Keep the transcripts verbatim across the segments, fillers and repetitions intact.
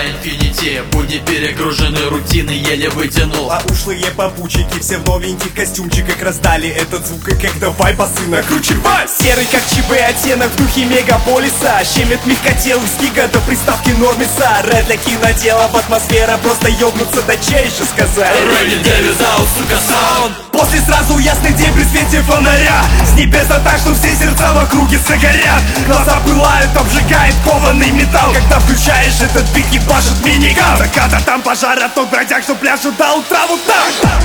инфинити. Будни перегружены рутиной, еле вытянул. А ушлые попутчики все в новеньких костюмчиках раздали этот звук, и как давай басы накручивай. Серый как ЧБ оттенок в духе мегаполиса. Щемит мягкотелых с гига до приставки нормиса. Рэд для киноделов, атмосфера просто ёбнуться, да чей же сказать. Рэди Дэвис аут, сука, саунд. После сразу ясный день при свете фонаря. С небеса так, что все сердца в округе загорят. Глаза пылают, обжигает кованый металл. Когда включаешь этот бит, ебашит миниган. Заката там пожар, а тот бродяг, что пляшут до утра вот так.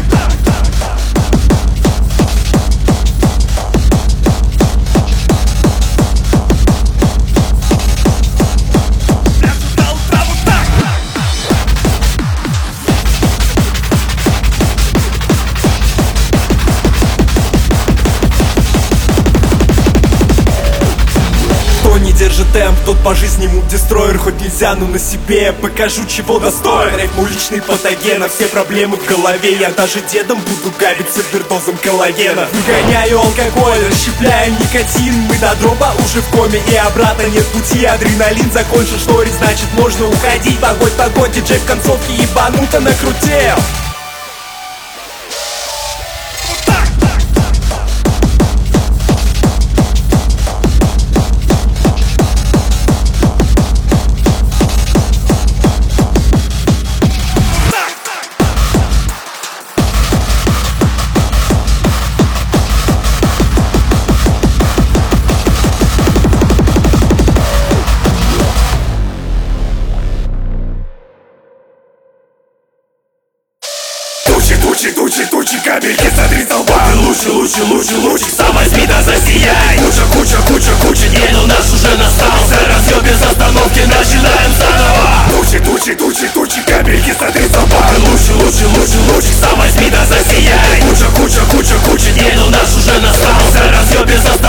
Не держит темп, тот по жизни муд дестройер. Хоть нельзя, но на себе я покажу, чего достоин. Рэп мой личный патоген, а все проблемы в голове. Я даже дедом буду габить с овердозом коллагена. Выгоняю алкоголь, расщепляю никотин. Мы до дроба уже в коме и обратно нет пути. Адреналин закончил шторить, значит можно уходить. Погодь, погодь, диджей в концовке ебануто накрутил. Тучи, тучи, тучи, тучи, капельки смотри с лба. Лучше, лучше, лучше, лучше, сам возьми да засияй. Куча, куча, куча, куча, день у нас уже настал. За разъем без остановки начинаем заново. Тучи, тучи, тучи, тучи, капельки смотри с лба. Лучше, лучше, лучше, лучше, сам возьми да засияй. Куча, куча, куча, куча, день у нас уже настал. За разъем без остановки